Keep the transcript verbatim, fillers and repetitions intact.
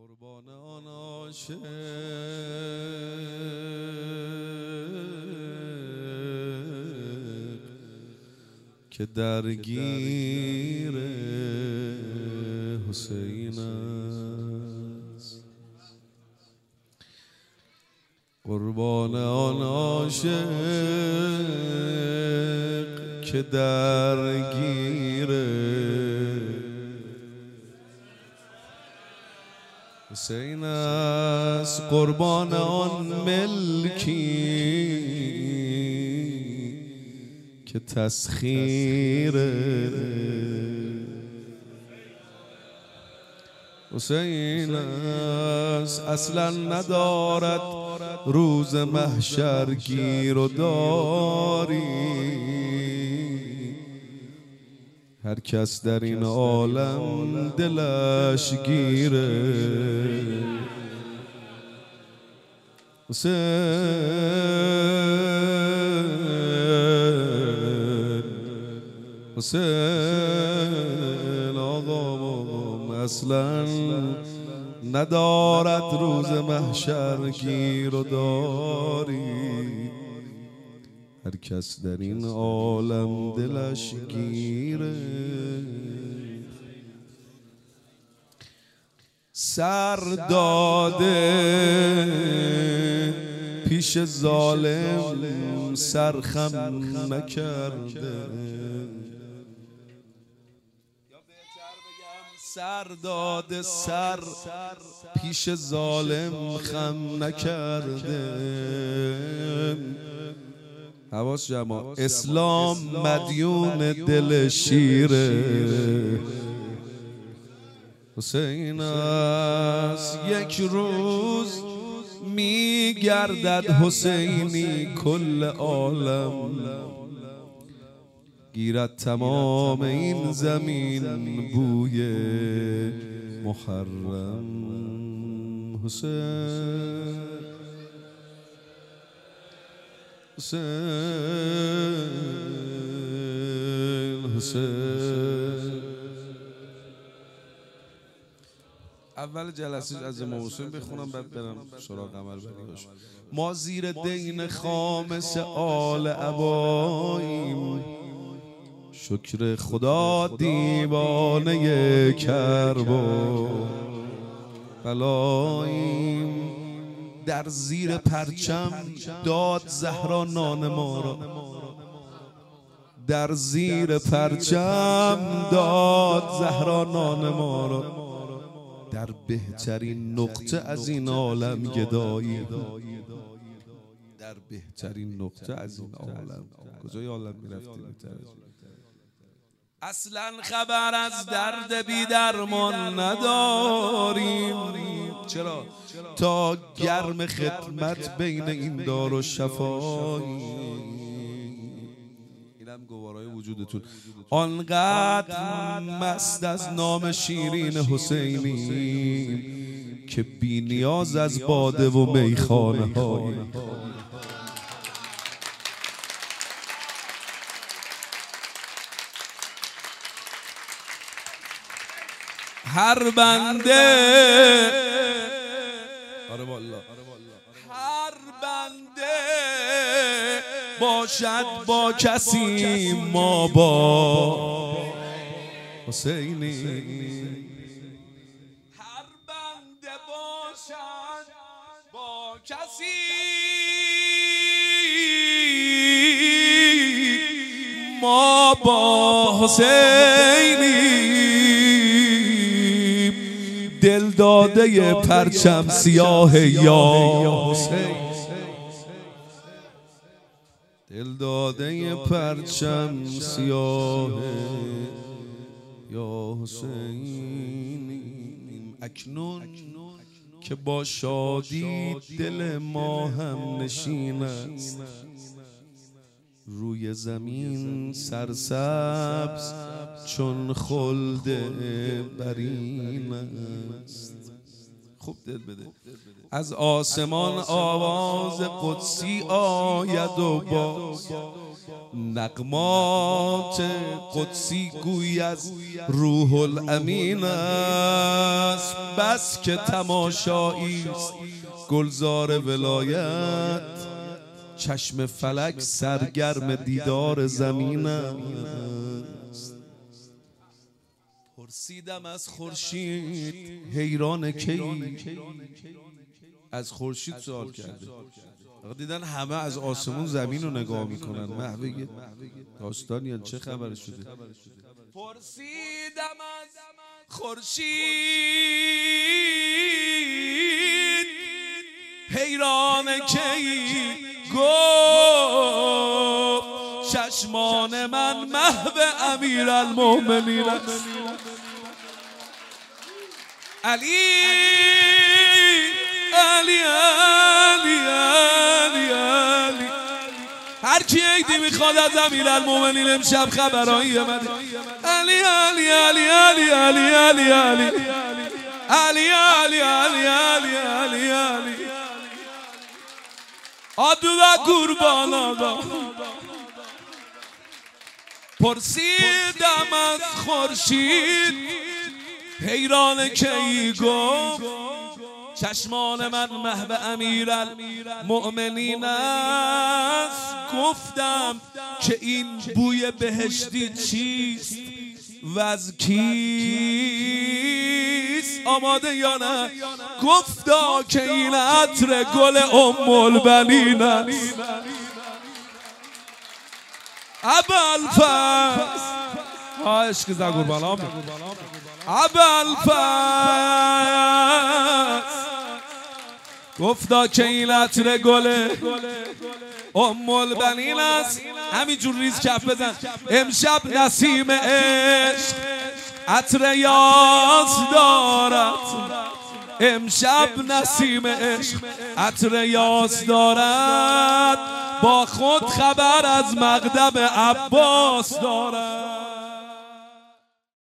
قربان آن عاشق که درگیر حسین است، قربان آن عاشق که درگیر حسین است، قربان آن ملکی که تسخیر حسین است. اصلا ندارد روز محشر گیر و داری، هر کس در این عالم دلش گیره. حسین حسین آقا اصلا ندارد روز محشر گیر و داری، هر کس در این عالم دلش گیره. سر داده پیش ظالم سرخم نکرده، سر داده سر پیش ظالم خم نکرده. حواس جماع، اسلام مدیون دل شیره. حسین است یک روز میگردد حسینی کل عالم، گیرد تمام این زمین بوی محرم. حسین حسین حسین اول جلسه از امام حسین بخونم بعد برم سراغ عمل بریاش. ما زیر دین خامس آل عباییم، شکر خدا دیوانه کرب و بلاییم. در زیر پرچم داد زهرا نان ما را، در زیر پرچم داد زهرا نان ما را. در بهترین نقطه از این عالم گدایی، در بهترین نقطه از این عالم. کجای عالم میرفتیم؟ اصلا خبر از درد بی درمان نداریم. چرا؟ تا گرم خدمت بین این دار و شفایی. اینم گوارای وجودتون. آنقدر مست از نام شیرین حسینی که بی نیاز از باده و میخانه هایی. هر بنده هر بنده باشد با کسی ما با حسینی. هر بنده باشد با کسی ما با حسینی. دل داده پرچم سیاه یا حسین، دل داده پرچم سیاه یا حسین. اکنون که با شادی دل ما هم نشین است، روی زمین سرسبز چون خلد برین است. خوب دل بده. از آسمان آواز قدسی آید و باز، نغمات قدسی گوی از روح الامین است. بس که تماشایی است گلزار ولایت، چشم فلک سرگرم دیدار زمین است. پرسیدم از خورشید حیران کی، از خورشید سوال کرده. دیدن همه از آسمون زمین رو نگاه میکنن. مه بگه داستان یا چه خبر شده؟ پرسیدم از خورشید حیران کی، گفت چشمان من محو امیرالمومنین است. علی علی علی علی علی، هر کی عیدی میخواد از امیرالمومنین امشب خبرایی من. علی علی علی علی علی علی علی علی علی علی علی علی علی آدو و قربان آقا. پرسیدم از خورشید حیران کی، گفت چشمان من محو امیرالمومنین است. گفتم که این بوی بهشتی چیست و از کیست؟ آماده یا نه؟ گفتا که این عطر گل ام البنین است. ابوالفضل عشق زگور بالا ابوالفضل گفتا که این عطر گل ام البنین است. همینجور ریز کف بزن. امشب نسیم عشق عطر یاس دارد، امشب نسیم عشق عطر یاس دارد، با خود خبر از مقدم عباس دارد.